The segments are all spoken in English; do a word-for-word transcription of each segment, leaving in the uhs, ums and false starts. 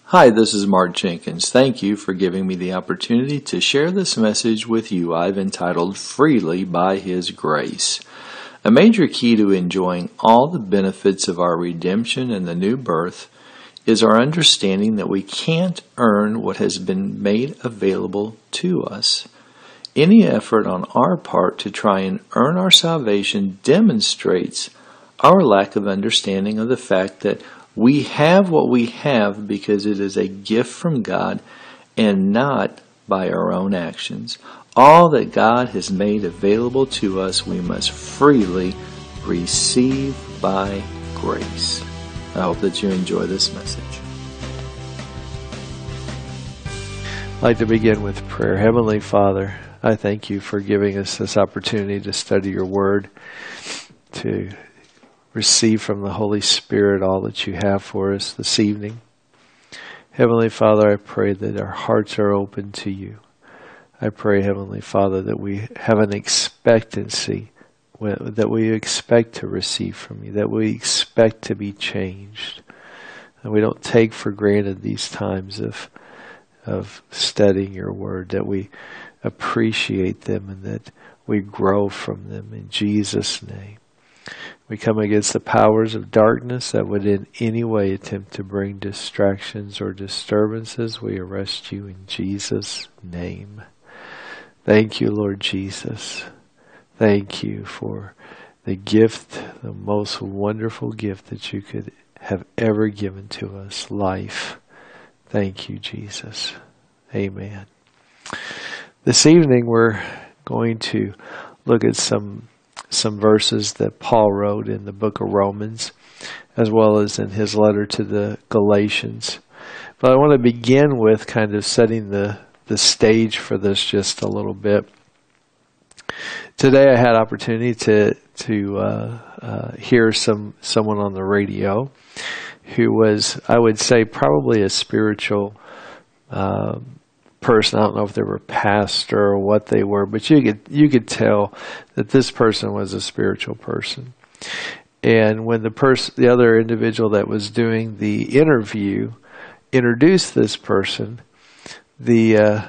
Hi, this is Mark Jenkins. Thank you for giving me the opportunity to share this message with you I've entitled Freely by His Grace. A major key to enjoying all the benefits of our redemption and the new birth is our understanding that we can't earn what has been made available to us. Any effort on our part to try and earn our salvation demonstrates our lack of understanding of the fact that we have what we have because it is a gift from God and not by our own actions. All that God has made available to us, we must freely receive by grace. I hope that you enjoy this message. I'd like to begin with prayer. Heavenly Father, I thank you for giving us this opportunity to study your word, to receive from the Holy Spirit all that you have for us this evening. Heavenly Father, I pray that our hearts are open to you. I pray, Heavenly Father, that we have an expectancy, that we expect to receive from you, that we expect to be changed. And we don't take for granted these times of, of studying your word, that we appreciate them and that we grow from them in Jesus' name. We come against the powers of darkness that would in any way attempt to bring distractions or disturbances. We arrest you in Jesus' name. Thank you, Lord Jesus. Thank you for the gift, the most wonderful gift that you could have ever given to us, life. Thank you, Jesus. Amen. This evening we're going to look at some some verses that Paul wrote in the book of Romans, as well as in his letter to the Galatians. But I want to begin with kind of setting the, the stage for this just a little bit. Today I had opportunity to to uh, uh, hear some someone on the radio who was, I would say, probably a spiritual uh, person. I don't know if they were a pastor or what they were, but you could you could tell that this person was a spiritual person. And when the person, the other individual that was doing the interview, introduced this person, the uh,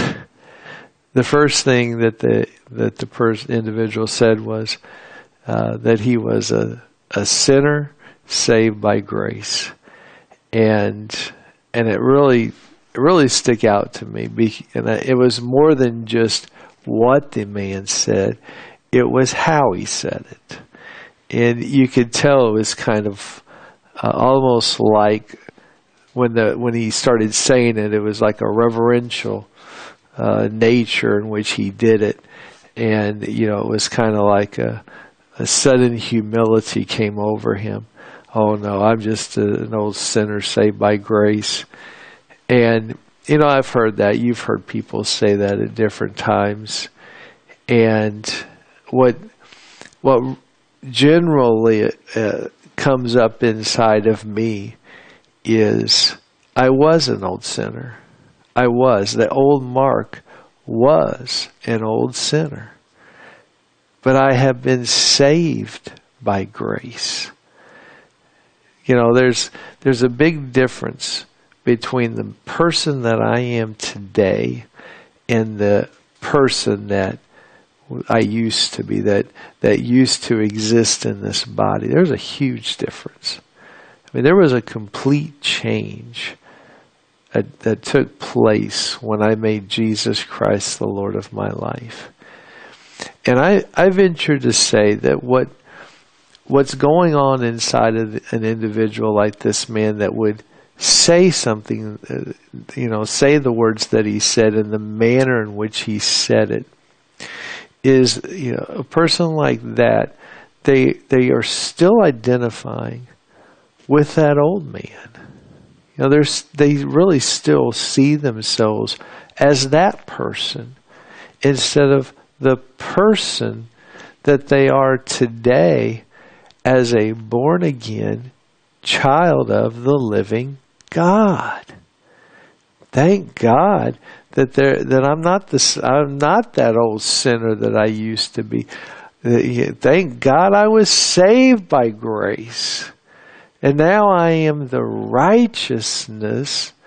the first thing that the that the person individual said was uh, that he was a a sinner saved by grace, and and it really. really stick out to me. And it was more than just what the man said. It was how he said it. And you could tell it was kind of uh, almost like when the when he started saying it, it was like a reverential uh, nature in which he did it. And, you know, it was kind of like a, a sudden humility came over him. Oh, no, I'm just a, an old sinner saved by grace. And, you know, I've heard that. You've heard people say that at different times. And what what generally uh, comes up inside of me is I was an old sinner. I was. The old Mark was an old sinner. But I have been saved by grace. You know, there's there's a big difference between the person that I am today and the person that I used to be, that, that used to exist in this body. There's a huge difference. I mean, there was a complete change that, that took place when I made Jesus Christ the Lord of my life. And I, I venture to say that what what's going on inside of an individual like this man that would say something, uh, you know, say the words that he said in the manner in which he said it, is, you know, a person like that, they they are still identifying with that old man. You know, there's they really still see themselves as that person instead of the person that they are today as a born again child of the living God. Thank God that there that I'm not this I'm not that old sinner that I used to be. Thank God I was saved by grace. And now I am the righteousness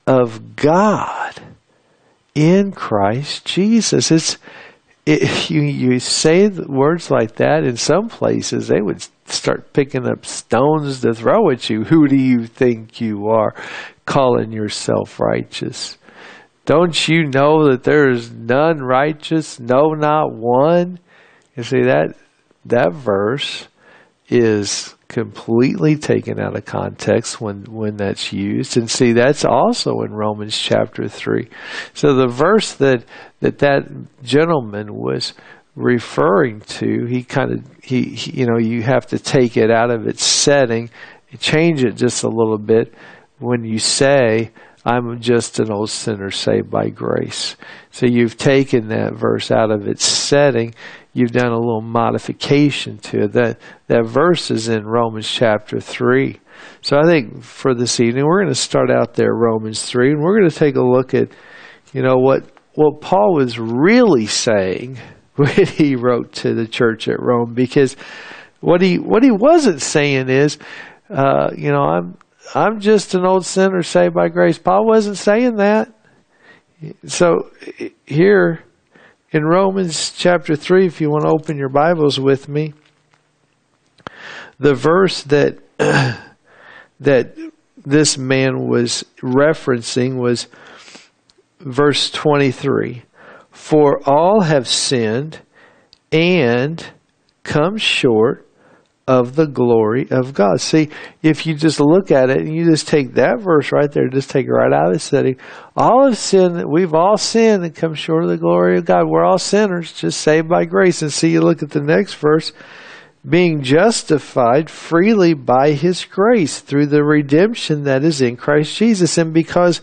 of God in Christ Jesus. It's it, you, you say words like that in some places, they would start picking up stones to throw at you. Who do you think you are, calling yourself righteous? Don't you know that there is none righteous, no, not one? You see, that that verse is completely taken out of context when, when that's used. And see, that's also in Romans chapter three. So the verse that that, that gentleman was referring to, he kind of, he, he, you know, you have to take it out of its setting, change it just a little bit when you say, I'm just an old sinner saved by grace. So you've taken that verse out of its setting. You've done a little modification to it. That, that verse is in Romans chapter three. So I think for this evening, we're going to start out there, Romans three, and we're going to take a look at, you know, what, what Paul was really saying when he wrote to the church at Rome. Because what he, what he wasn't saying is, uh, you know, I'm, I'm just an old sinner saved by grace. Paul wasn't saying that. So here in Romans chapter three, if you want to open your Bibles with me, the verse that that this man was referencing was verse twenty-three. For all have sinned and come short of the glory of God. See, if you just look at it and you just take that verse right there, just take it right out of the setting, all have sinned, we've all sinned and come short of the glory of God. We're all sinners, just saved by grace. And see, you look at the next verse, being justified freely by His grace through the redemption that is in Christ Jesus. And because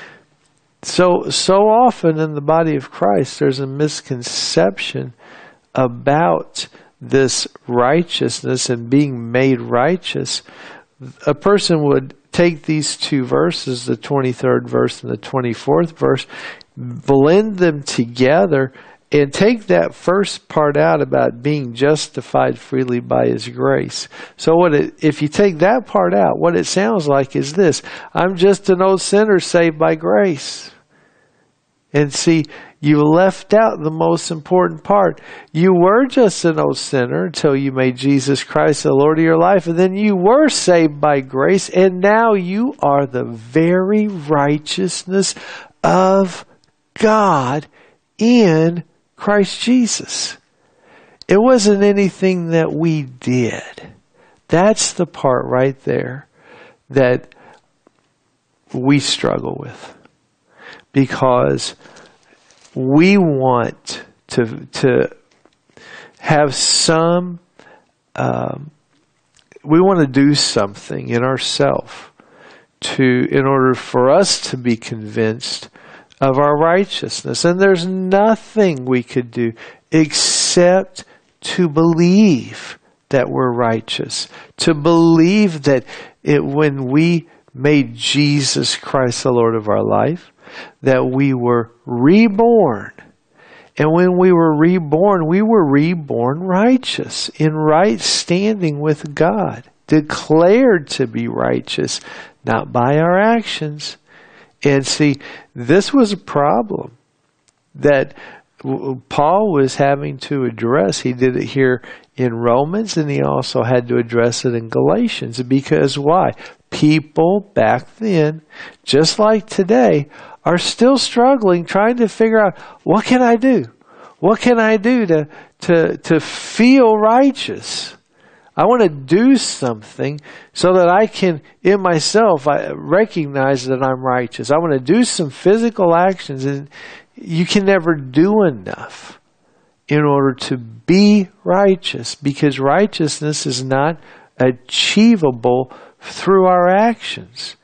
so so often in the body of Christ, there's a misconception about this righteousness and being made righteous. A person would take these two verses, the twenty-third verse and the twenty-fourth verse, blend them together and take that first part out about being justified freely by His grace. So what it, if you take that part out, what it sounds like is this: I'm just an old sinner saved by grace. And see, you left out the most important part. You were just an old sinner until you made Jesus Christ the Lord of your life. And then you were saved by grace. And now you are the very righteousness of God in Christ Jesus. It wasn't anything that we did. That's the part right there that we struggle with. Because we want to to have some, um, we want to do something in ourselves to, in order for us to be convinced of our righteousness. And there's nothing we could do except to believe that we're righteous, to believe that it, when we made Jesus Christ the Lord of our life, that we were reborn. And when we were reborn, we were reborn righteous, in right standing with God, declared to be righteous, not by our actions. And see, this was a problem that Paul was having to address. He did it here in Romans, and he also had to address it in Galatians. Because why? People back then, just like today, are still struggling, trying to figure out, what can I do? What can I do to to to feel righteous? I want to do something so that I can, in myself, I recognize that I'm righteous. I want to do some physical actions, and you can never do enough in order to be righteous, because righteousness is not achievable through our actions.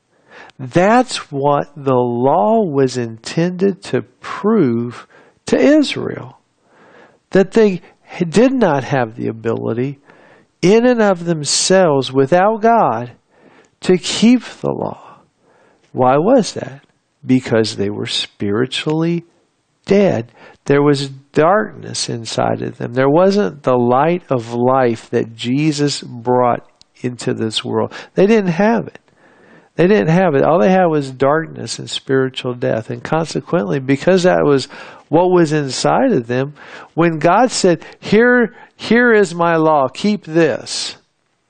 That's what the law was intended to prove to Israel. That they did not have the ability in and of themselves, without God, to keep the law. Why was that? Because they were spiritually dead. There was darkness inside of them. There wasn't the light of life that Jesus brought into this world. They didn't have it. They didn't have it. All they had was darkness and spiritual death. And consequently, because that was what was inside of them, when God said, here, here is my law, keep this.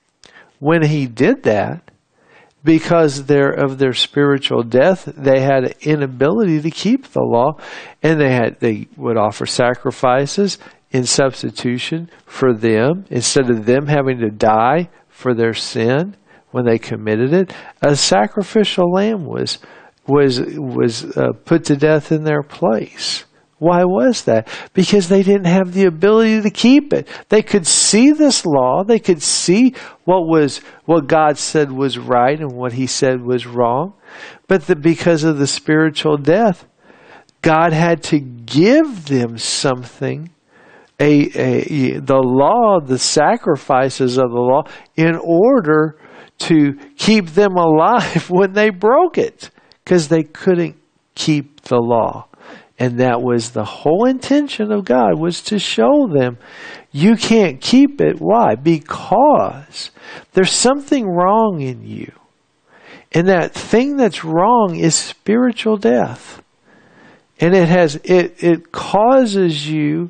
When he did that, because their, of their spiritual death, they had an inability to keep the law. And they had they would offer sacrifices in substitution for them, instead of them having to die for their sin when they committed it. A sacrificial lamb was was was uh, put to death in their place. Why was that? Because they didn't have the ability to keep it. They could see this law, they could see what was what God said was right and what he said was wrong, but the, because of the spiritual death, God had to give them something, a, a the law, the sacrifices of the law, in order to keep them alive when they broke it, because they couldn't keep the law. And that was the whole intention of God, was to show them you can't keep it. Why? Because there's something wrong in you. And that thing that's wrong is spiritual death. And it has it it causes you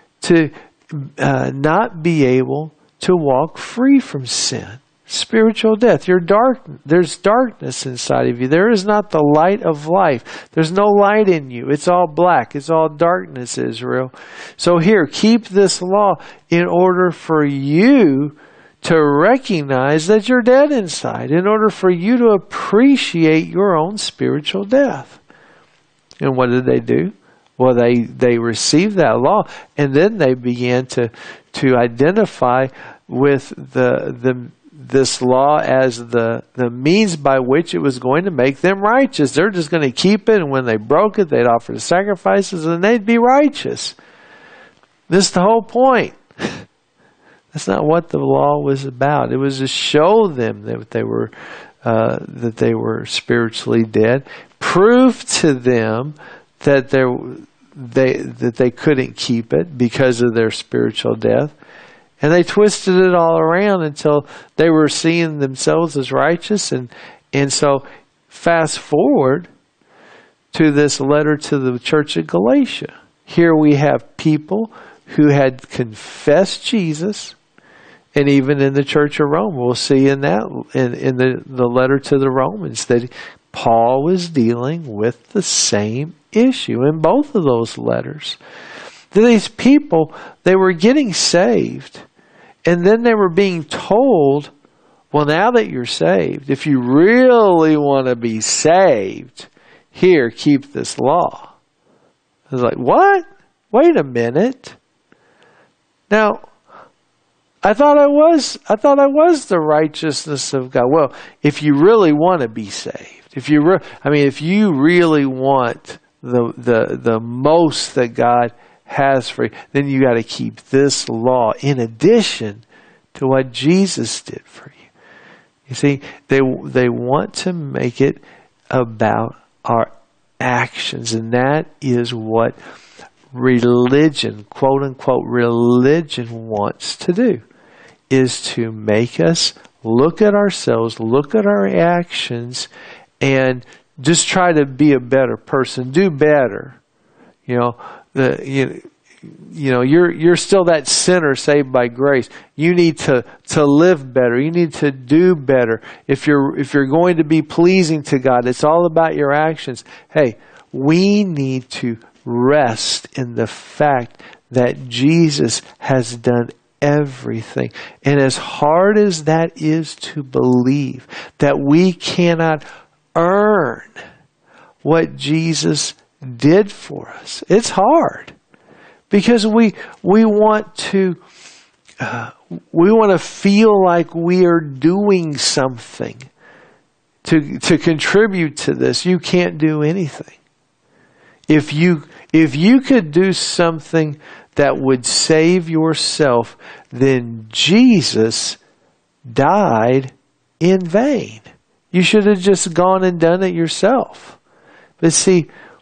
to uh, not be able to walk free from sin. Spiritual death. You're dark. There's darkness inside of you. There is not the light of life. There's no light in you. It's all black. It's all darkness, Israel. So here, keep this law in order for you to recognize that you're dead inside, in order for you to appreciate your own spiritual death. And what did they do? Well, they, they received that law, and then they began to, to identify with the, the, this law as the, the means by which it was going to make them righteous. They're just going to keep it, and when they broke it, they'd offer the sacrifices, and they'd be righteous. This is the whole point. That's not what the law was about. It was to show them that they were uh, that they were spiritually dead, prove to them that they they that they couldn't keep it because of their spiritual death. And they twisted it all around until they were seeing themselves as righteous. And, and so fast forward to this letter to the church at Galatia. Here we have people who had confessed Jesus. And even in the church of Rome, we'll see in that, in, in the, the letter to the Romans, that Paul was dealing with the same issue in both of those letters. These people, they were getting saved. And then they were being told, well, now that you're saved, if you really want to be saved, here, keep this law. I was like, what? Wait a minute. Now, I thought I was, I thought I was the righteousness of God. Well, if you really want to be saved, if you, re- I mean, if you really want the the the most that God has for you, then you got to keep this law in addition to what Jesus did for you. You see, they they want to make it about our actions, and that is what religion, quote unquote, religion wants to do, is to make us look at ourselves, look at our actions, and just try to be a better person, do better. You know, the you, you know you're you're still that sinner saved by grace. You need to to live better. You need to do better. If you're if you're going to be pleasing to God, it's all about your actions. Hey, we need to rest in the fact that Jesus has done everything. And as hard as that is to believe, that we cannot earn what Jesus did for us. It's hard because we we want to uh, we want to feel like we are doing something to to contribute to this. You can't do anything. If you if you could do something that would save yourself, then Jesus died in vain. You should have just gone and done it yourself. But see,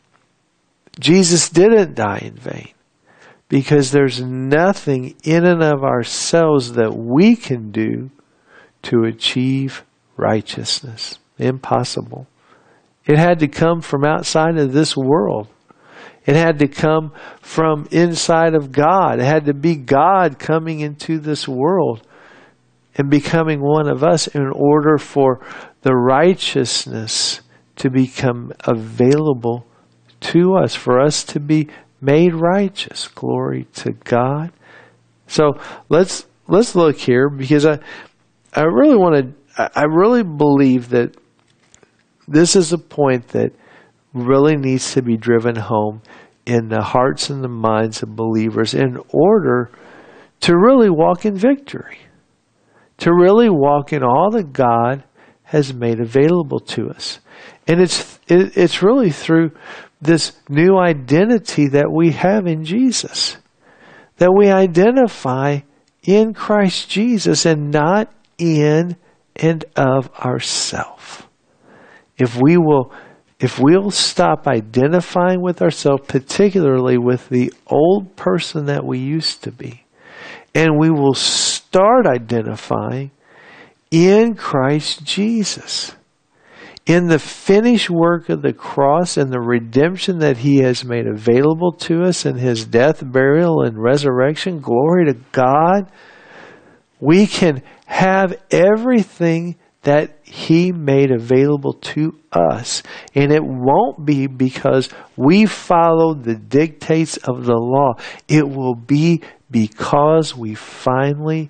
Jesus didn't die in vain, because there's nothing in and of ourselves that we can do to achieve righteousness. Impossible. It had to come from outside of this world. It had to come from inside of God. It had to be God coming into this world and becoming one of us in order for the righteousness to become available to us, for us to be made righteous. Glory to God. So let's let's look here, because I I really want to I really believe that this is a point that really needs to be driven home in the hearts and the minds of believers in order to really walk in victory, to really walk in all that God has made available to us. And it's it, it's really through this new identity that we have in Jesus, that we identify in Christ Jesus and not in and of ourselves. If we will, if we'll stop identifying with ourselves, particularly with the old person that we used to be, and we will start identifying in Christ Jesus, in the finished work of the cross and the redemption that He has made available to us in His death, burial, and resurrection. Glory to God. We can have everything that He made available to us. And it won't be because we followed the dictates of the law. It will be because we finally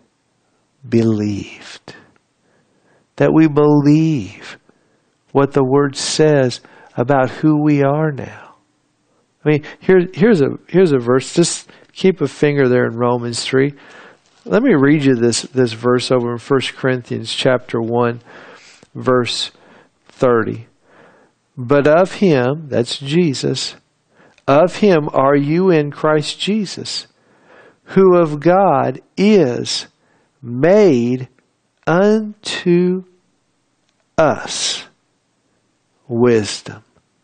believed. That we believe what the Word says about who we are now. I mean, here, here's a here's a verse. Just keep a finger there in Romans three. Let me read you this, this verse over in First Corinthians chapter one, verse thirty. But of Him, that's Jesus, of Him are you in Christ Jesus, who of God is made unto us wisdom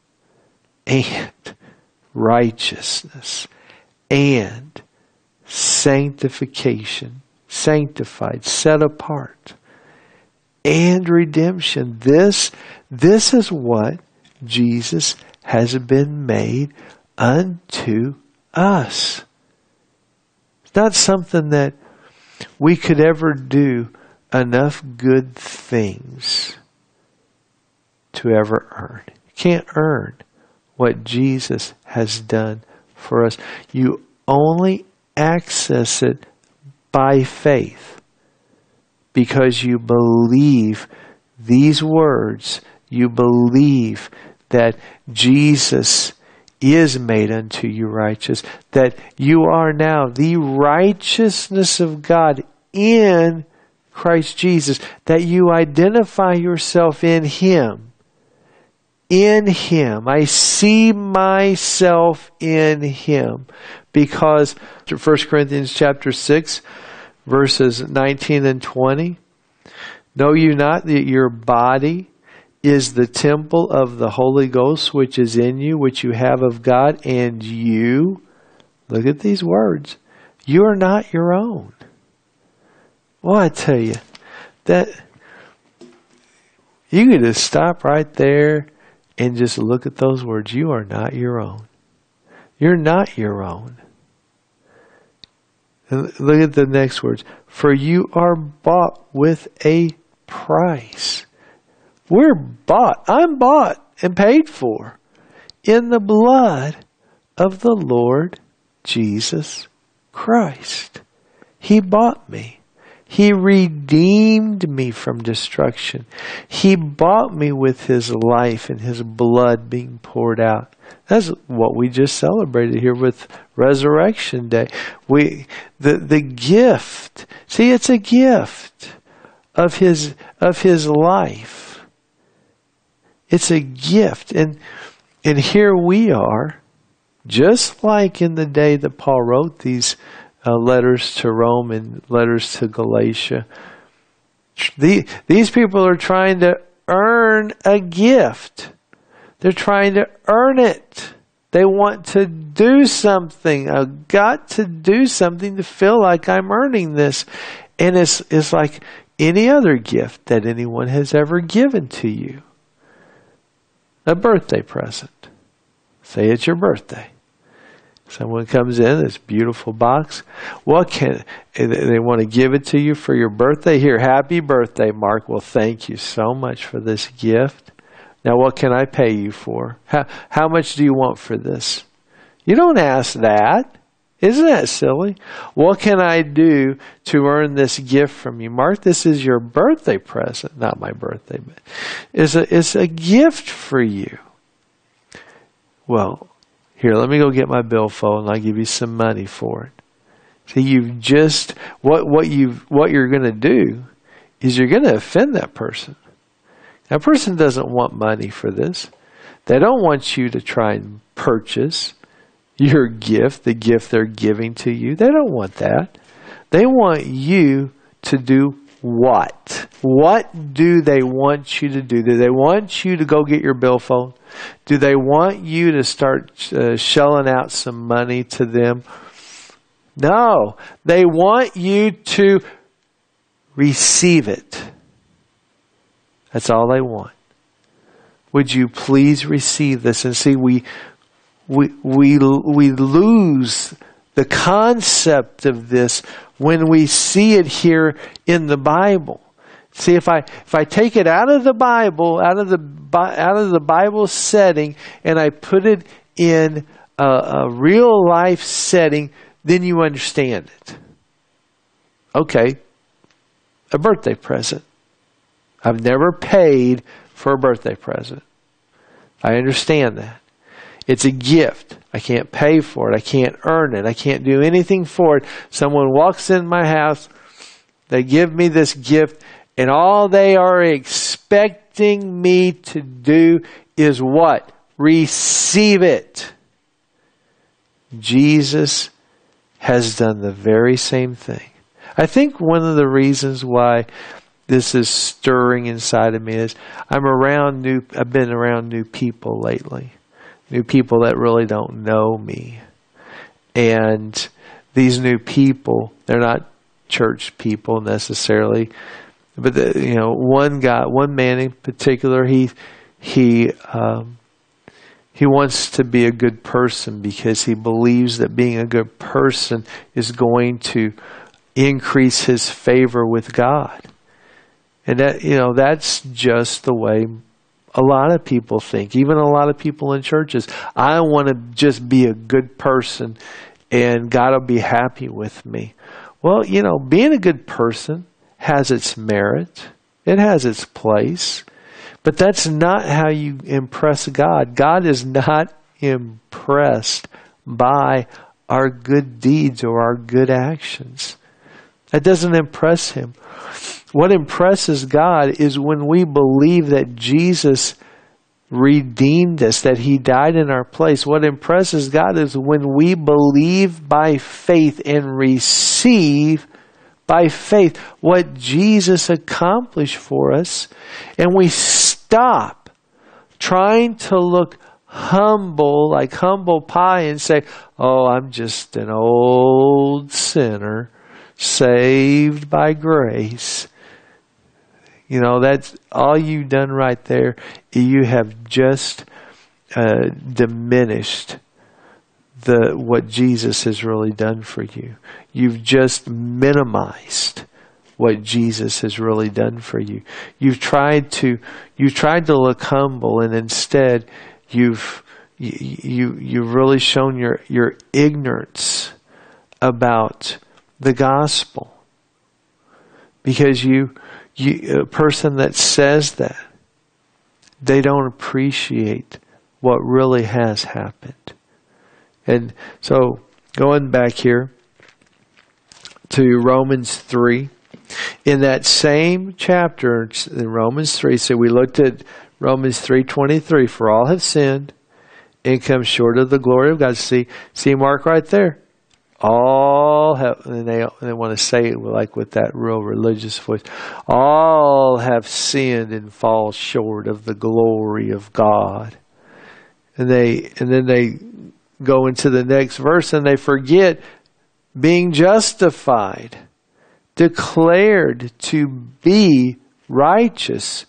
and righteousness and sanctification, sanctified, set apart, and redemption. This, this is what Jesus has been made unto us. It's not something that we could ever do enough good things to ever earn. You can't earn what Jesus has done for us. You only access it by faith because you believe these words. You believe that Jesus is made unto you righteous, that you are now the righteousness of God in Christ Jesus, that you identify yourself in Him. In Him. I see myself in Him. Because First Corinthians chapter six, verses nineteen and twenty, know you not that your body is the temple of the Holy Ghost which is in you, which you have of God, and you, look at these words, you are not your own. Well, I tell you, that you could just stop right there and just look at those words. You are not your own. You're not your own. And look at the next words. For you are bought with a price. We're bought. I'm bought and paid for in the blood of the Lord Jesus Christ. He bought me. He redeemed me from destruction. He bought me with His life and His blood being poured out. That's what we just celebrated here with Resurrection Day. We the the gift. See, it's a gift of His of His life. It's a gift. And and here we are, just like in the day that Paul wrote these Uh, letters to Rome and letters to Galatia. The, these people are trying to earn a gift. They're trying to earn it. They want to do something. I've got to do something to feel like I'm earning this. And it's, it's like, any other gift that anyone has ever given to you. A birthday present. Say it's your birthday. Someone comes in, this beautiful box. What can they want to give it to you for your birthday? Here, happy birthday, Mark. Well, thank you so much for this gift. Now, what can I pay you for? How, how much do you want for this? You don't ask that. Isn't that silly? What can I do to earn this gift from you? Mark, this is your birthday present. Not my birthday, but it's a, it's a gift for you. Well, here, let me go get my billfold and I'll give you some money for it. See, you've just, what, what, you've, what you're going to do is you're going to offend that person. That person doesn't want money for this. They don't want you to try and purchase your gift, the gift they're giving to you. They don't want that. They want you to do what? What do they want you to do? Do they want you to go get your billfold? Do they want you to start uh, shelling out some money to them? No. They want you to receive it. That's all they want. Would you please receive this? And see, we we we we lose the concept of this when we see it here in the Bible. See, if I if I take it out of the Bible, out of the out of the Bible setting, and I put it in a, a real life setting, then you understand it. Okay, a birthday present. I've never paid for a birthday present. I understand that. It's a gift. I can't pay for it. I can't earn it. I can't do anything for it. Someone walks in my house, they give me this gift, and all they are expecting me to do is what? Receive it. Jesus has done the very same thing. I think one of the reasons why this is stirring inside of me is I'm around new, I've been around new people lately. New people that really don't know me. And these new people, they're not church people necessarily. But, the, you know, one guy, one man in particular, he, he, um, he wants to be a good person because he believes that being a good person is going to increase his favor with God. And that, you know, that's just the way a lot of people think. Even a lot of people in churches. I want to just be a good person and God will be happy with me. Well, you know, being a good person has its merit. It has its place. But that's not how you impress God. God is not impressed by our good deeds or our good actions. That doesn't impress Him. What impresses God is when we believe that Jesus redeemed us, that He died in our place. What impresses God is when we believe by faith and receive by faith what Jesus accomplished for us, and we stop trying to look humble, like humble pie, and say, oh, I'm just an old sinner saved by grace. You know, that's all you've done right there. You have just uh, diminished the what Jesus has really done for you. You've just minimized what Jesus has really done for you. You've tried to you've tried to look humble, and instead you've you, you you've really shown your your ignorance about the gospel, because you. You, a person that says that, they don't appreciate what really has happened. And so, going back here to Romans three, in that same chapter, in Romans three, so we looked at Romans three twenty-three, for all have sinned and come short of the glory of God. See, see Mark right there. All have, and they, they want to say it like with that real religious voice, all have sinned and fall short of the glory of God. And they, and then they go into the next verse and they forget being justified declared to be righteous,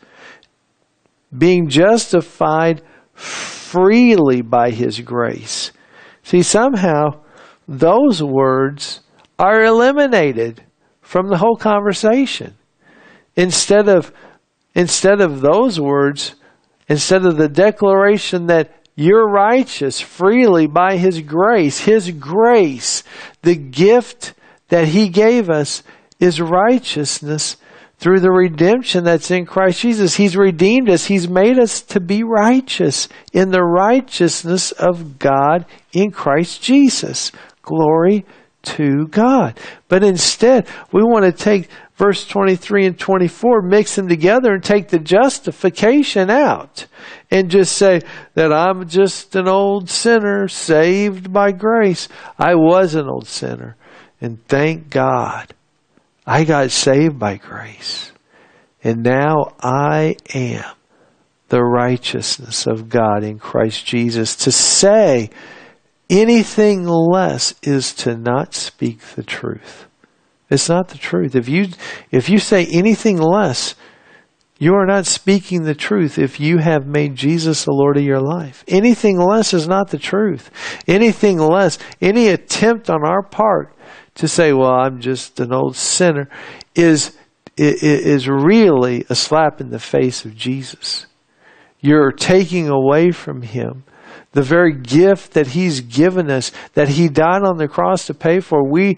being justified freely by His grace. See, somehow those words are eliminated from the whole conversation. Instead of, instead of those words, instead of the declaration that you're righteous freely by His grace, His grace, the gift that He gave us is righteousness through the redemption that's in Christ Jesus. He's redeemed us. He's made us to be righteous in the righteousness of God in Christ Jesus. Glory to God. But instead, we want to take verse twenty-three and twenty-four, mix them together and take the justification out and just say that I'm just an old sinner saved by grace. I was an old sinner, and thank God I got saved by grace. And now I am the righteousness of God in Christ Jesus. To say anything less is to not speak the truth. It's not the truth. If you if you say anything less, you are not speaking the truth if you have made Jesus the Lord of your life. Anything less is not the truth. Anything less, any attempt on our part to say, well, I'm just an old sinner, is, is really a slap in the face of Jesus. You're taking away from Him the very gift that He's given us, that He died on the cross to pay for. We,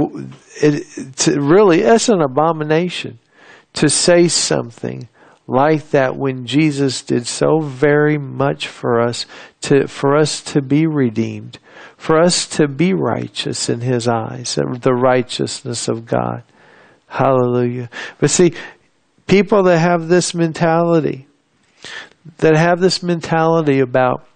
it, to really, it's an abomination to say something like that when Jesus did so very much for us, to for us to be redeemed, for us to be righteous in His eyes, the righteousness of God. Hallelujah. But see, people that have this mentality, that have this mentality about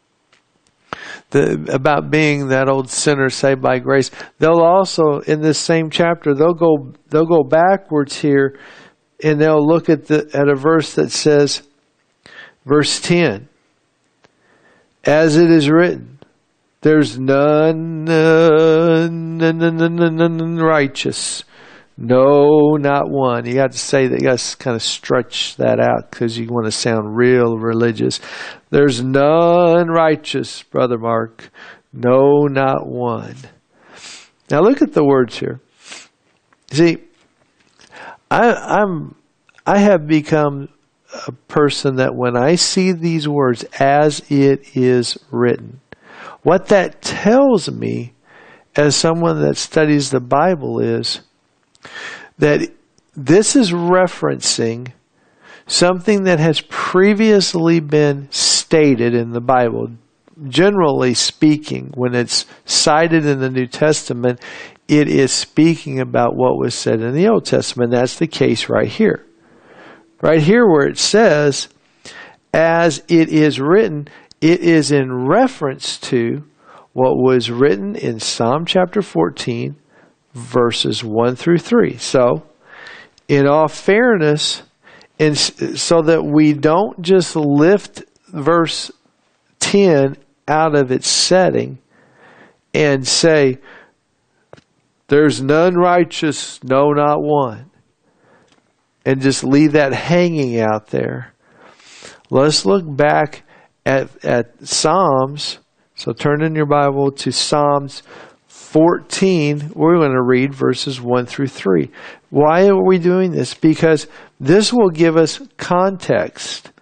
The, about being that old sinner saved by grace, they'll also, in this same chapter, they'll go they'll go backwards here, and they'll look at the at a verse that says, verse ten, as it is written, there's none, none, none, none, none, none righteous. No, not one. You got to say that. You got to kind of stretch that out because you want to sound real religious. There's none righteous, Brother Mark. No, not one. Now look at the words here. See, I, I'm, I have become a person that when I see these words, as it is written, what that tells me as someone that studies the Bible is that this is referencing something that has previously been stated in the Bible. Generally speaking, when it's cited in the New Testament, it is speaking about what was said in the Old Testament. That's the case right here. Right here where it says, as it is written, it is in reference to what was written in Psalm chapter fourteen, verses one through three. So, in all fairness, and so that we don't just lift verse ten out of its setting and say, there's none righteous, no, not one, and just leave that hanging out there. Let's look back at, at Psalms. So turn in your Bible to Psalms fourteen, we're going to read verses one through three. Why are we doing this? Because this will give us context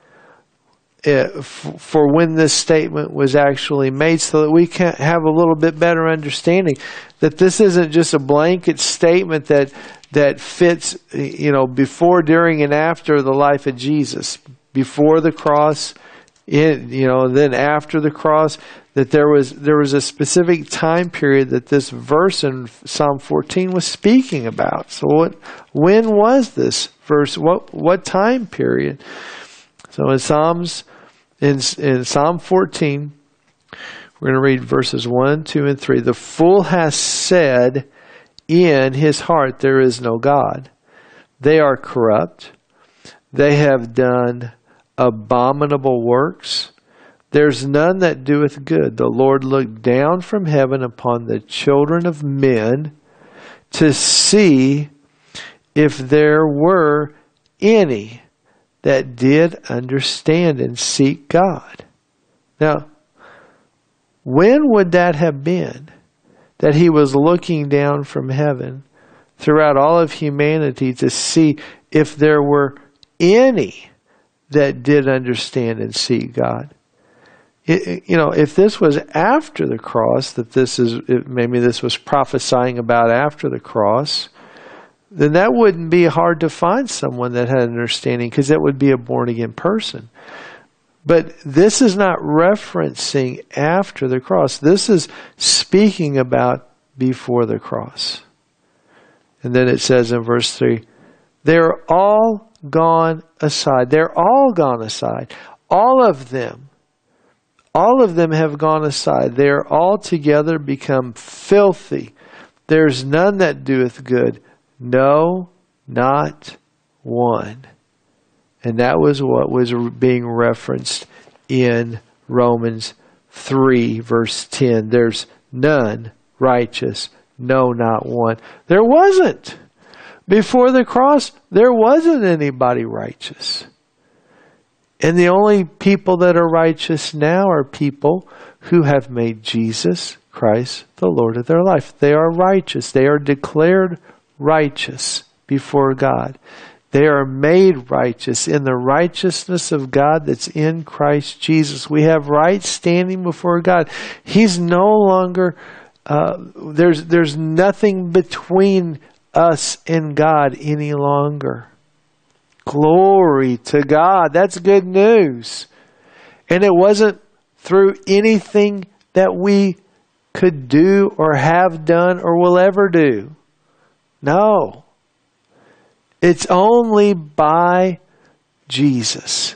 for when this statement was actually made, so that we can have a little bit better understanding that this isn't just a blanket statement that that fits, you know, before, during, and after the life of Jesus. Before the cross, in, you know, then after the cross, that there was there was a specific time period that this verse in Psalm fourteen was speaking about. So what when was this verse? What what time period? So in Psalms in in Psalm fourteen, we're going to read verses one, two, and three. The fool has said in his heart, there is no God. They are corrupt. They have done abominable works. There's none that doeth good. The Lord looked down from heaven upon the children of men to see if there were any that did understand and seek God. Now, when would that have been? That he was looking down from heaven throughout all of humanity to see if there were any that did understand and seek God. It, you know, if this was after the cross, that this is, maybe this was prophesying about after the cross, then that wouldn't be hard to find someone that had understanding, because that would be a born-again person. But this is not referencing after the cross. This is speaking about before the cross. And then it says in verse three, they're all gone aside. They're all gone aside. All of them. All of them have gone aside. They are altogether become filthy. There's none that doeth good. No, not one. And that was what was being referenced in Romans three, verse ten. There's none righteous. No, not one. There wasn't. Before the cross, there wasn't anybody righteous. And the only people that are righteous now are people who have made Jesus Christ the Lord of their life. They are righteous. They are declared righteous before God. They are made righteous in the righteousness of God that's in Christ Jesus. We have right standing before God. He's no longer, uh, there's, there's nothing between us and God any longer. Glory to God. That's good news. And it wasn't through anything that we could do or have done or will ever do. No. It's only by Jesus.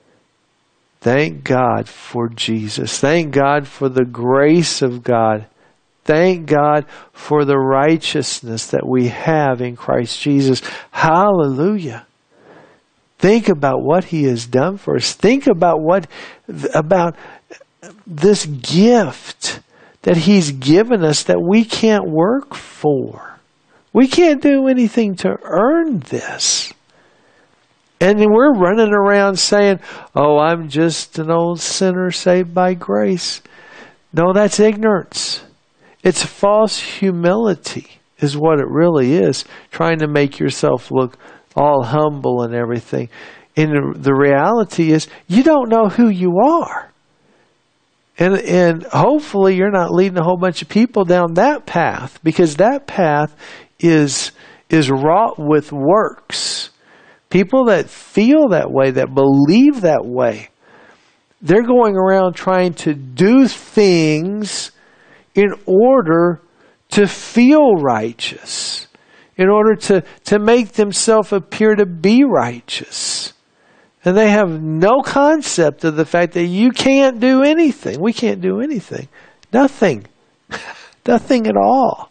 Thank God for Jesus. Thank God for the grace of God. Thank God for the righteousness that we have in Christ Jesus. Hallelujah. Think about what He has done for us. Think about what, about this gift that He's given us that we can't work for. We can't do anything to earn this. And we're running around saying, oh, I'm just an old sinner saved by grace. No, that's ignorance. It's false humility is what it really is. Trying to make yourself look all humble and everything. And the reality is you don't know who you are. And and hopefully you're not leading a whole bunch of people down that path, because that path is is wrought with works. People that feel that way, that believe that way, they're going around trying to do things in order to feel righteous. In order to, to make themselves appear to be righteous. And they have no concept of the fact that you can't do anything. We can't do anything. Nothing. Nothing at all.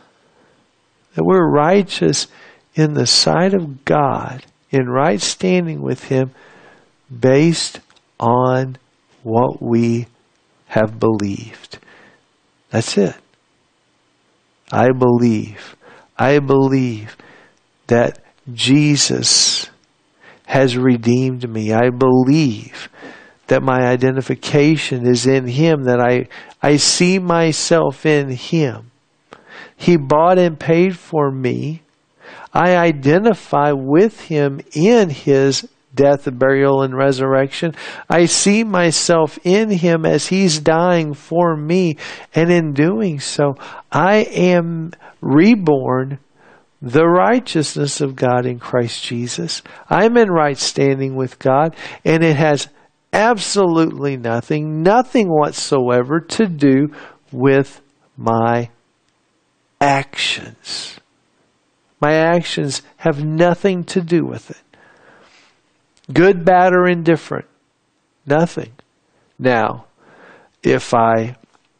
That we're righteous in the sight of God, in right standing with Him, based on what we have believed. That's it. I believe. I believe that Jesus has redeemed me. I believe that my identification is in Him, that I, I see myself in Him. He bought and paid for me. I identify with Him in His death, burial, and resurrection. I see myself in Him as He's dying for me. And in doing so, I am reborn, the righteousness of God in Christ Jesus. I'm in right standing with God, and it has absolutely nothing, nothing whatsoever to do with my actions. My actions have nothing to do with it. Good, bad, or indifferent. Nothing. Now, if I,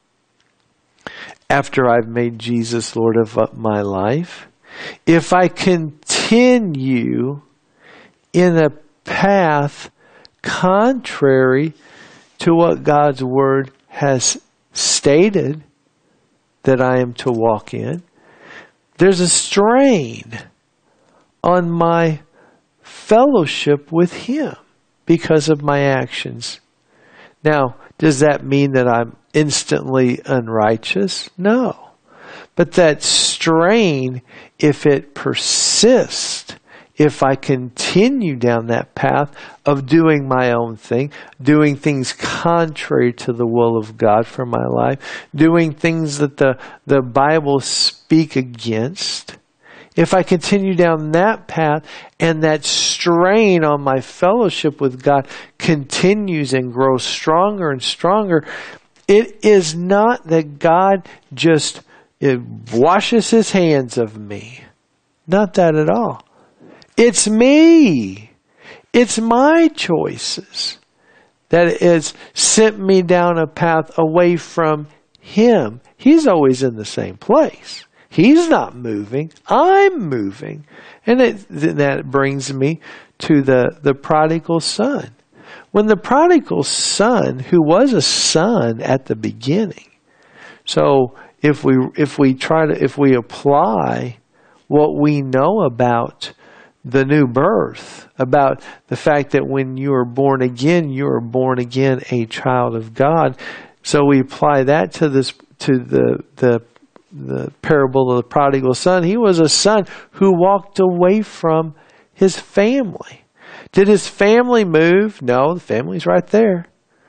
after I've made Jesus Lord of my life, if I continue in a path contrary to what God's Word has stated that I am to walk in, there's a strain on my fellowship with Him because of my actions. Now, does that mean that I'm instantly unrighteous? No. But that strain, if it persists, if I continue down that path of doing my own thing, doing things contrary to the will of God for my life, doing things that the, the Bible speak against, if I continue down that path and that strain on my fellowship with God continues and grows stronger and stronger, it is not that God just it washes His hands of me. Not that at all. It's me. It's my choices that has sent me down a path away from Him. He's always in the same place. He's not moving. I'm moving. And it, that brings me to the, the prodigal son. When the prodigal son, who was a son at the beginning, so if we if we try to if we apply what we know about the new birth, about the fact that when you are born again, you are born again a child of God. So we apply that to this to the the the parable of the prodigal son. He was a son who walked away from his family. Did his family move? No, the family's right there.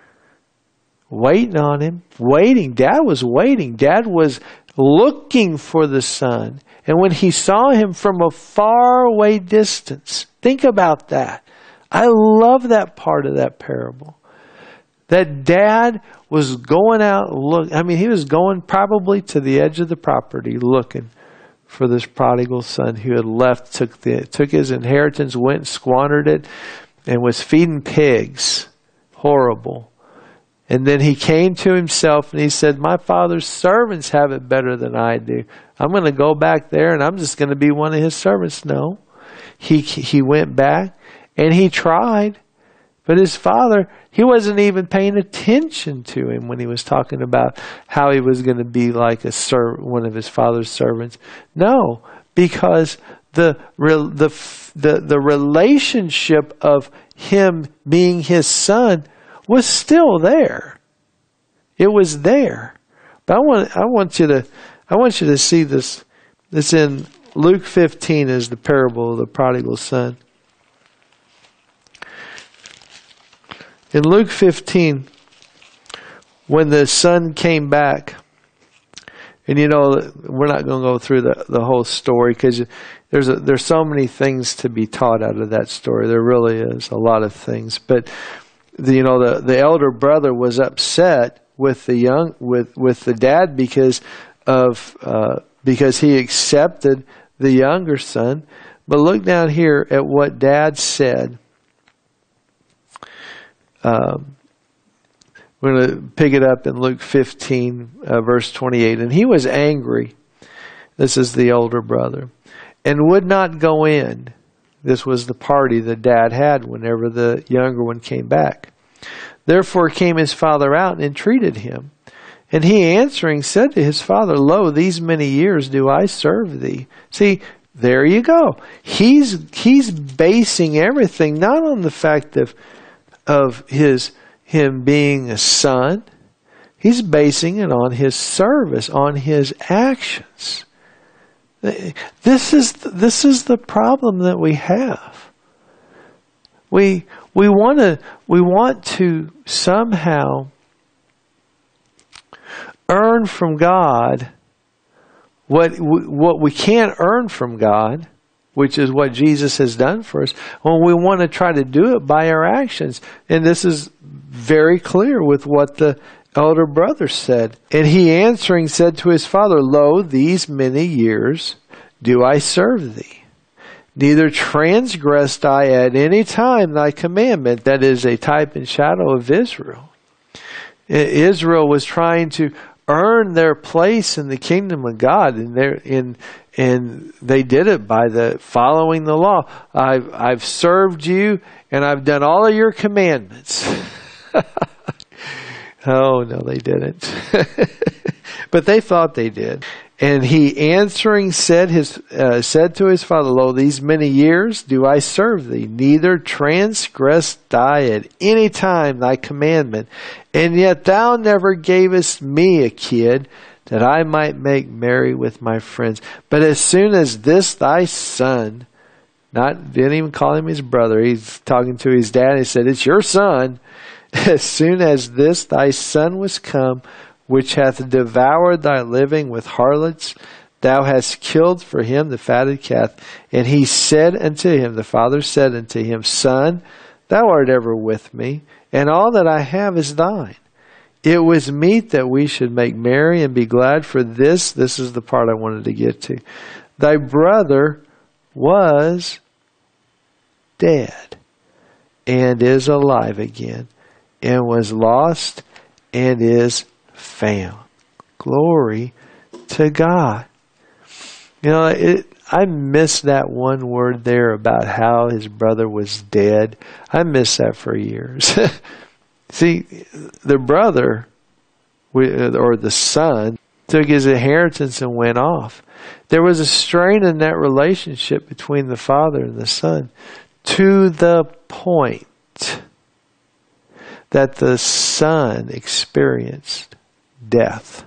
Waiting on him. Waiting. Dad was waiting. Dad was looking for the son. And when he saw him from a far away distance, think about that. I love that part of that parable. That dad was going out, look. I mean, he was going probably to the edge of the property looking for this prodigal son who had left, took the took his inheritance, went and squandered it, and was feeding pigs. Horrible. And then he came to himself and he said, my father's servants have it better than I do. I'm going to go back there and I'm just going to be one of his servants. No. He, he went back and he tried. But his father, he wasn't even paying attention to him when he was talking about how he was going to be like a ser- one of his father's servants. No, because the, the, the, the relationship of him being his son was still there. It was there. But I want I want you to I want you to see this. This in Luke fifteen is the parable of the prodigal son. In Luke fifteen, when the son came back, and you know we're not going to go through the, the whole story because there's a, there's so many things to be taught out of that story. There really is a lot of things, but. The, you know, the, the elder brother was upset with the young with, with the dad because of uh, because he accepted the younger son. But look down here at what dad said. Um, we're going to pick it up in Luke fifteen, uh, verse twenty-eight. And he was angry. This is the older brother, and would not go in. This was the party that dad had whenever the younger one came back. Therefore came his father out and entreated him. And he answering said to his father, Lo, these many years do I serve thee. See, there you go. He's he's basing everything not on the fact of of his him being a son. He's basing it on his service, on his actions. This is this is the problem that we have. We we want to we want to somehow earn from God what what we can't earn from God, which is what Jesus has done for us. When we want to try to do it by our actions, and this is very clear with what the elder brother said. And he answering said to his father, Lo, these many years do I serve thee. Neither transgressed I at any time thy commandment. That is a type and shadow of Israel. Israel was trying to earn their place in the kingdom of God, and they in and they did it by the following the law. I've I've served you, and I've done all of your commandments. Oh, no, they didn't. But they thought they did. And he answering said his uh, said to his father, Lo, these many years do I serve thee, neither transgressed I at any time thy commandment, and yet thou never gavest me a kid, that I might make merry with my friends. But as soon as this thy son, not didn't even call him his brother, he's talking to his dad, he said, it's your son. As soon as this thy son was come, which hath devoured thy living with harlots, thou hast killed for him the fatted calf. And he said unto him, the father said unto him, Son, thou art ever with me, and all that I have is thine. It was meet that we should make merry and be glad, for this, this is the part I wanted to get to. Thy brother was dead and is alive again, and was lost and is found. Glory to God. You know, it, I miss that one word there about how his brother was dead. I miss that for years. See, the brother, or the son, took his inheritance and went off. There was a strain in that relationship between the father and the son, to the point that the son experienced death.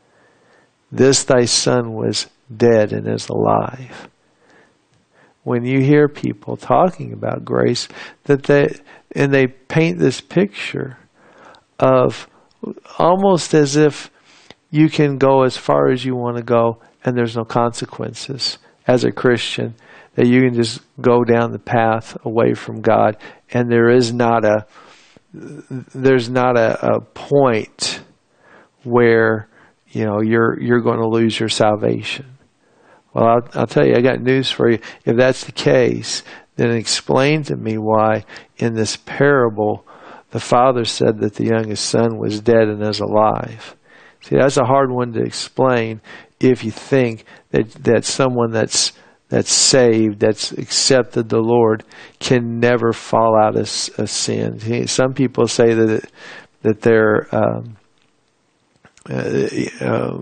This thy son was dead and is alive. When you hear people talking about grace, that they and they paint this picture of almost as if you can go as far as you want to go and there's no consequences as a Christian, that you can just go down the path away from God, and there is not a there's not a, a point where, you know, you're you're going to lose your salvation. Well, I'll, I'll tell you, I got news for you. If that's the case, then explain to me why in this parable the father said that the youngest son was dead and is alive. See, that's a hard one to explain if you think that, that someone that's that's saved, that's accepted the Lord, can never fall out of, of sin. Some people say that it, that they're um, uh, uh,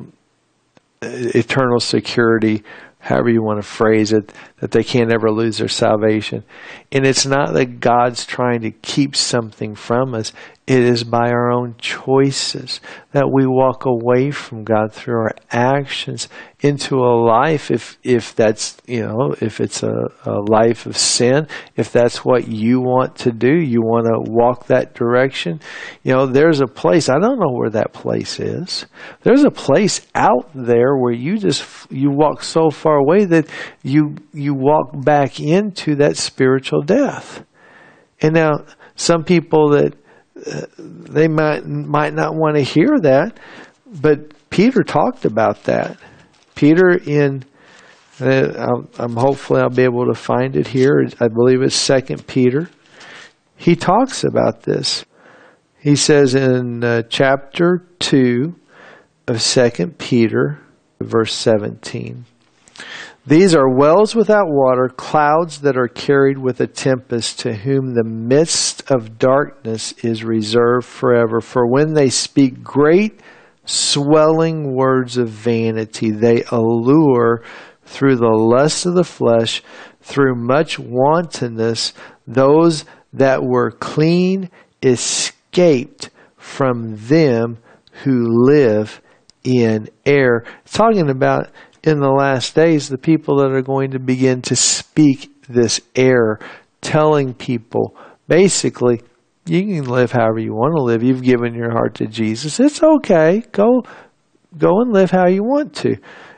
eternal security, however you want to phrase it, that they can't ever lose their salvation. And it's not that God's trying to keep something from us. It is by our own choices that we walk away from God through our actions into a life, if if that's, you know, if it's a, a life of sin, if that's what you want to do, you want to walk that direction. You know, there's a place, I don't know where that place is. There's a place out there where you just, you walk so far away that you you walk back into that spiritual death. And now, some people that uh, they might might not want to hear that, but Peter talked about that. Peter in, uh, I'm hopefully I'll be able to find it here. I believe it's Second Peter. He talks about this. He says in uh, chapter two of Second Peter, verse seventeen. These are wells without water, clouds that are carried with a tempest, to whom the midst of darkness is reserved forever. For when they speak great swelling words of vanity, they allure through the lust of the flesh, through much wantonness, those that were clean escaped from them who live in error. It's talking about in the last days, the people that are going to begin to speak this error, telling people, basically, you can live however you want to live. You've given your heart to Jesus. It's okay. Go, go and live how you want to.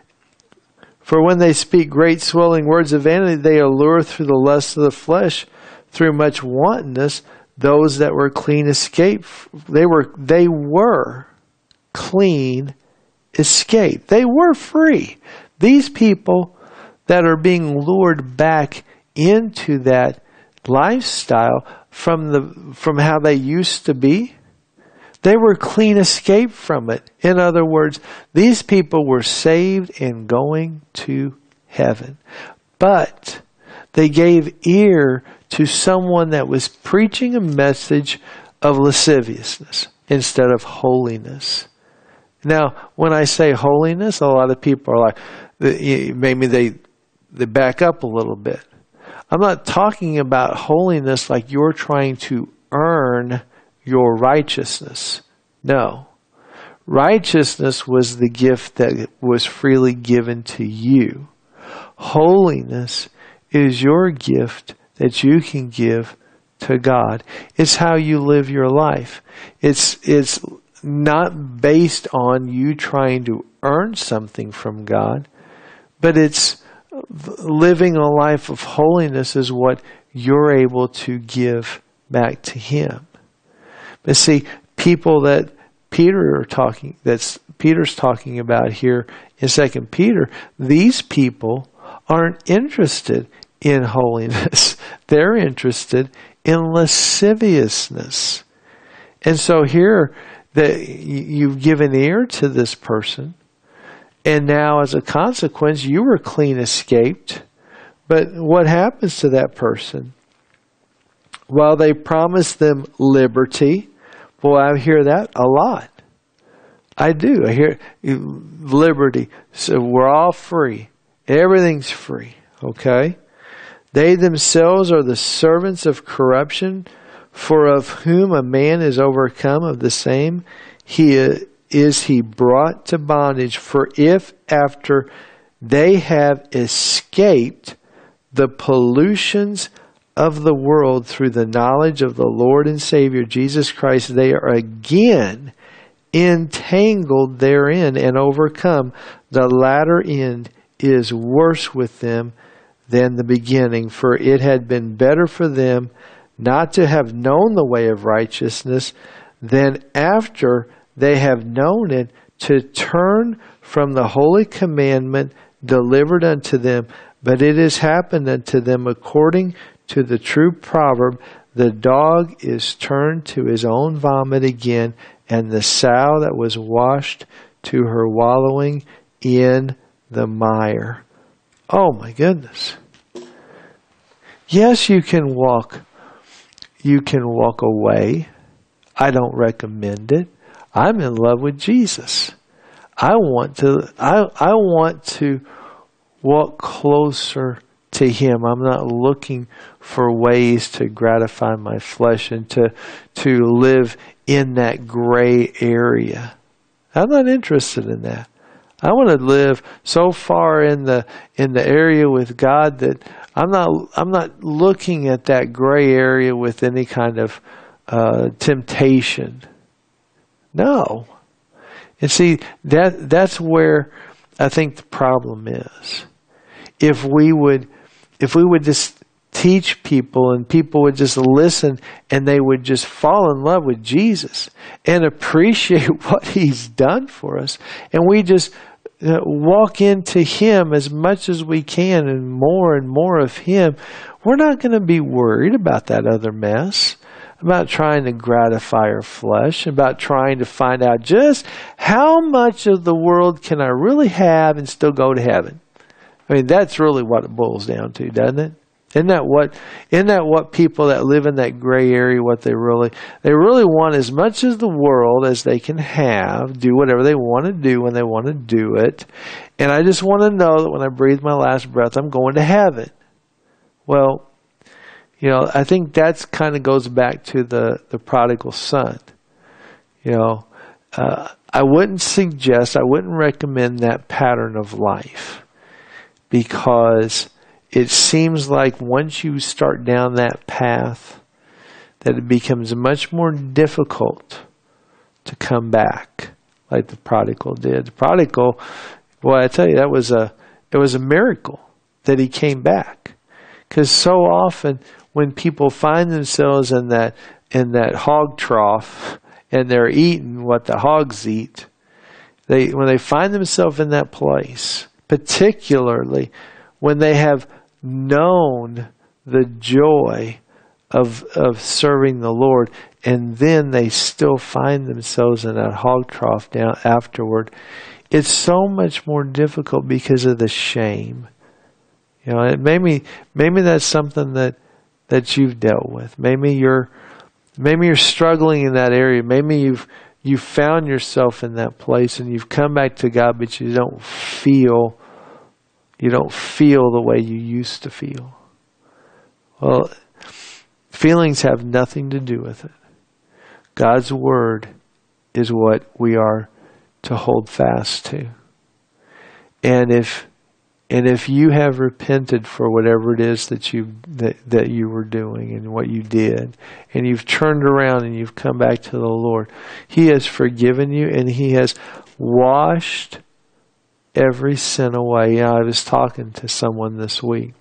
For when they speak great swelling words of vanity, they allure through the lust of the flesh, through much wantonness, those that were clean escape. They were, they were clean escape. They were free. These people that are being lured back into that lifestyle from the from how they used to be, they were clean escape from it. In other words, these people were saved and going to heaven. But they gave ear to someone that was preaching a message of lasciviousness instead of holiness. Now, when I say holiness, a lot of people are like, maybe they they back up a little bit. I'm not talking about holiness like you're trying to earn your righteousness. No. Righteousness was the gift that was freely given to you. Holiness is your gift that you can give to God. It's how you live your life. It's it's not based on you trying to earn something from God, but it's living a life of holiness is what you're able to give back to Him. But see, people that Peter are talking, that's Peter's talking about here in Second Peter, these people aren't interested in holiness. They're interested in lasciviousness. And so here, that you've given ear to this person, and now as a consequence, you were clean escaped. But what happens to that person? While they promise them liberty, boy, I hear that a lot. I do. I hear liberty. So we're all free. Everything's free. Okay? They themselves are the servants of corruption, for of whom a man is overcome, of the same he is he brought to bondage. For if after they have escaped the pollutions of the world through the knowledge of the Lord and Savior Jesus Christ, they are again entangled therein and overcome, the latter end is worse with them than the beginning. For it had been better for them not to have known the way of righteousness than after they have known it to turn from the holy commandment delivered unto them. But it has happened unto them according to the true proverb, the dog is turned to his own vomit again, and the sow that was washed to her wallowing in the mire. Oh my goodness. Yes, you can walk. You can walk away. I don't recommend it. I'm in love with Jesus. I want to I I want to walk closer to Him. I'm not looking for ways to gratify my flesh and to to live in that gray area. I'm not interested in that. I want to live so far in the in the area with God that I'm not I'm not looking at that gray area with any kind of uh, temptation. No. And see, that that's where I think the problem is. If we would if we would just teach people and people would just listen and they would just fall in love with Jesus and appreciate what He's done for us, and we just uh, walk into Him as much as we can and more and more of Him, we're not going to be worried about that other mess, about trying to gratify our flesh, about trying to find out just how much of the world can I really have and still go to heaven. I mean, that's really what it boils down to, doesn't it? Isn't that what, isn't that what people that live in that gray area, what they really, they really want as much as the world as they can have, do whatever they want to do when they want to do it. And I just want to know that when I breathe my last breath, I'm going to heaven. Well, you know, I think that's kind of goes back to the, the prodigal son. You know, uh, I wouldn't suggest, I wouldn't recommend that pattern of life, because it seems like once you start down that path, that it becomes much more difficult to come back like the prodigal did. The prodigal, boy, I tell you, that was a, it was a miracle that he came back. Because so often when people find themselves in that, in that hog trough and they're eating what the hogs eat, they, when they find themselves in that place, particularly when they have known the joy of of serving the Lord, and then they still find themselves in that hog trough down afterward, it's so much more difficult because of the shame. You know, it maybe maybe that's something that that you've dealt with. Maybe you're maybe you're struggling in that area. Maybe you've you found yourself in that place and you've come back to God, but you don't feel, you don't feel the way you used to feel. Well, feelings have nothing to do with it. God's Word is what we are to hold fast to. And if and if you have repented for whatever it is that you that, that you were doing and what you did, and you've turned around and you've come back to the Lord, He has forgiven you and He has washed every sin away. You know, I was talking to someone this week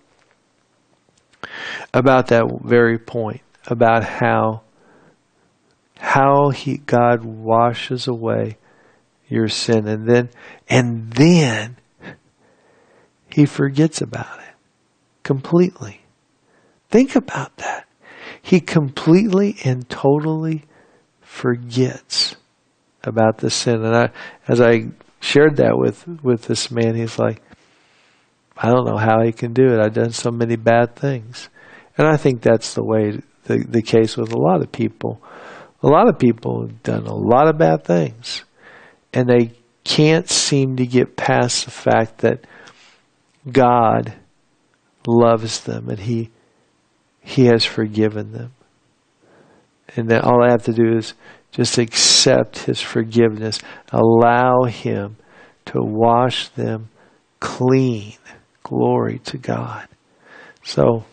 about that very point, about how how he God washes away your sin, and then and then He forgets about it completely. Think about that. He completely and totally forgets about the sin. And I, as I shared that with, with this man, he's like, I don't know how he can do it. I've done so many bad things. And I think that's the way, the, the case with a lot of people. A lot of people have done a lot of bad things. And they can't seem to get past the fact that God loves them and He He has forgiven them. And that all I have to do is just accept His forgiveness. Allow Him to wash them clean. Glory to God. So,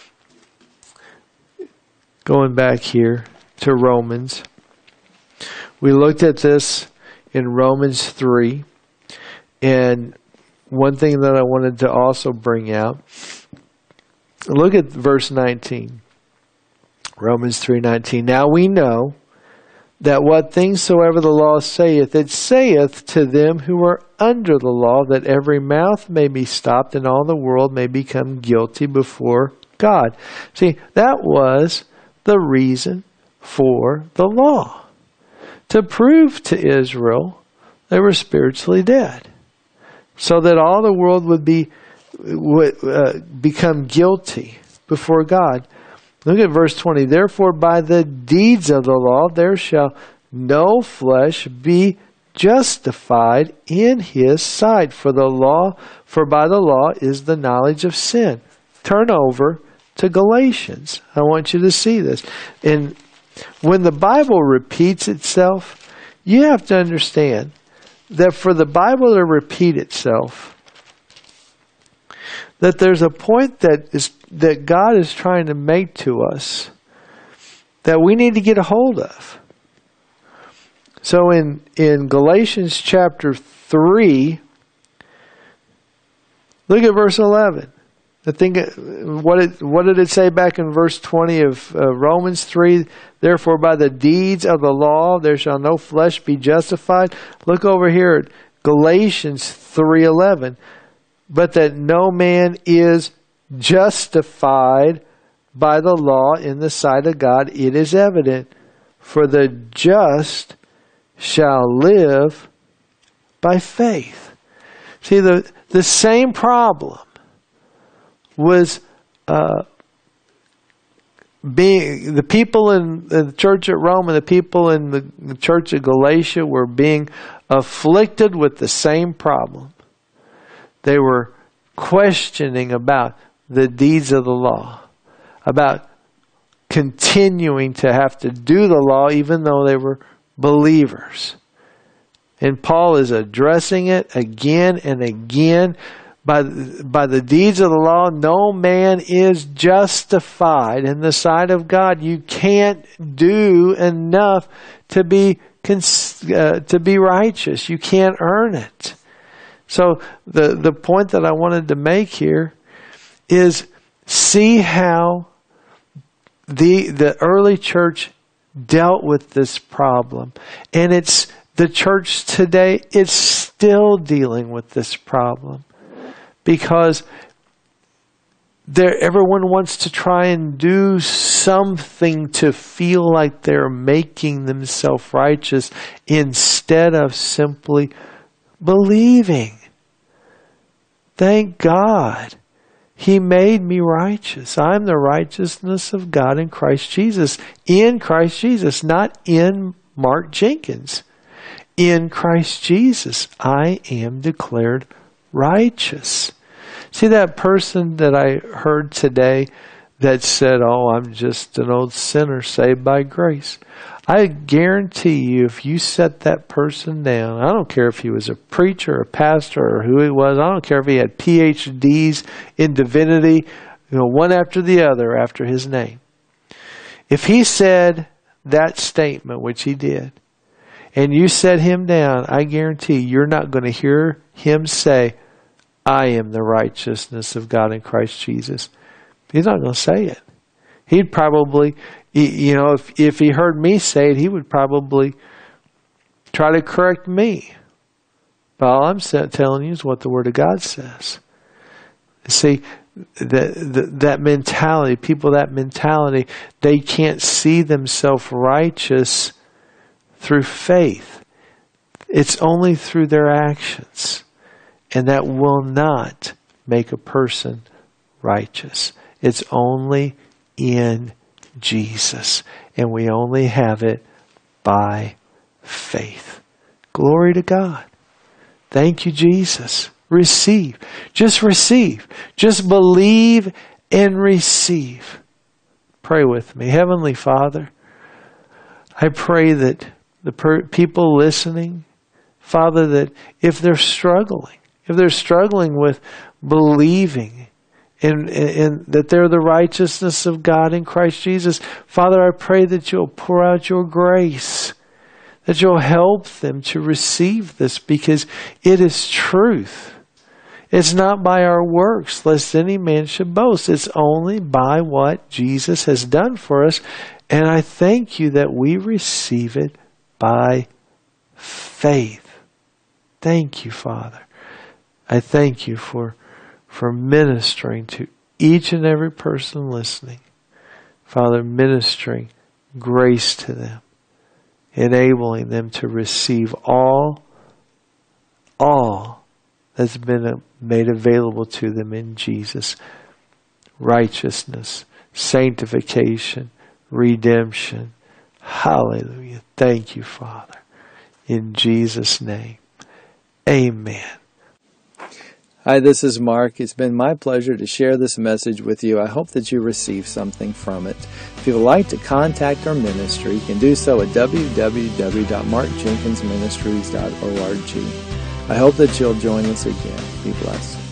going back here to Romans. We looked at this in Romans three. And one thing that I wanted to also bring out, look at verse nineteen. Romans three nineteen. Now we know that what things soever the law saith, it saith to them who are under the law, that every mouth may be stopped and all the world may become guilty before God. See, that was the reason for the law. To prove to Israel they were spiritually dead. So that all the world would be would uh, become guilty before God. Look at verse twenty. Therefore, by the deeds of the law, there shall no flesh be justified in his sight. For the law, for by the law is the knowledge of sin. Turn over to Galatians. I want you to see this. And when the Bible repeats itself, you have to understand that for the Bible to repeat itself, that there's a point that is that God is trying to make to us that we need to get a hold of. So in, in Galatians chapter three, look at verse eleven. I think what it, what did it say back in verse twenty of uh, Romans three? Therefore, by the deeds of the law, there shall no flesh be justified. Look over here at Galatians three eleven. But that no man is justified by the law in the sight of God, it is evident. For the just shall live by faith. See, the, the same problem was uh, being the people in the church at Rome and the people in the, the church at Galatia were being afflicted with the same problem. They were questioning about the deeds of the law, about continuing to have to do the law even though they were believers. And Paul is addressing it again and again. By, by the deeds of the law, no man is justified in the sight of God. You can't do enough to be uh, to be righteous. You can't earn it. So the, the point that I wanted to make here is see how the the early church dealt with this problem. And it's the church today is still dealing with this problem. Because there, everyone wants to try and do something to feel like they're making themselves righteous instead of simply believing. Thank God. He made me righteous. I'm the righteousness of God in Christ Jesus. In Christ Jesus, not in Mark Jenkins. in Christ Jesus, I am declared righteous. See that person that I heard today that said, oh, I'm just an old sinner saved by grace. I guarantee you, if you set that person down, I don't care if he was a preacher, a pastor, or who he was. I don't care if he had P H Ds in divinity, you know, one after the other after his name. If he said that statement, which he did, and you set him down, I guarantee you're not going to hear him say, I am the righteousness of God in Christ Jesus. He's not going to say it. He'd probably, you know, if, if he heard me say it, he would probably try to correct me. But all I'm telling you is what the Word of God says. See, the, the, that mentality, people that mentality, they can't see themselves righteous through faith. It's only through their actions. And that will not make a person righteous. It's only in Jesus. And we only have it by faith. Glory to God. Thank you, Jesus. Receive. Just receive. Just believe and receive. Pray with me. Heavenly Father, I pray that the per- people listening, Father, that if they're struggling, if they're struggling with believing in, in, in that they're the righteousness of God in Christ Jesus, Father, I pray that you'll pour out your grace, that you'll help them to receive this, because it is truth. It's not by our works, lest any man should boast. It's only by what Jesus has done for us. And I thank you that we receive it by faith. Thank you, Father. I thank you for, for ministering to each and every person listening. Father, ministering grace to them, enabling them to receive all, all that's been made available to them in Jesus. Righteousness, sanctification, redemption. Hallelujah. Thank you, Father. In Jesus' name. Amen. Hi, this is Mark. It's been my pleasure to share this message with you. I hope that you receive something from it. If you would like to contact our ministry, you can do so at w w w dot mark jenkins ministries dot org. I hope that you'll join us again. Be blessed.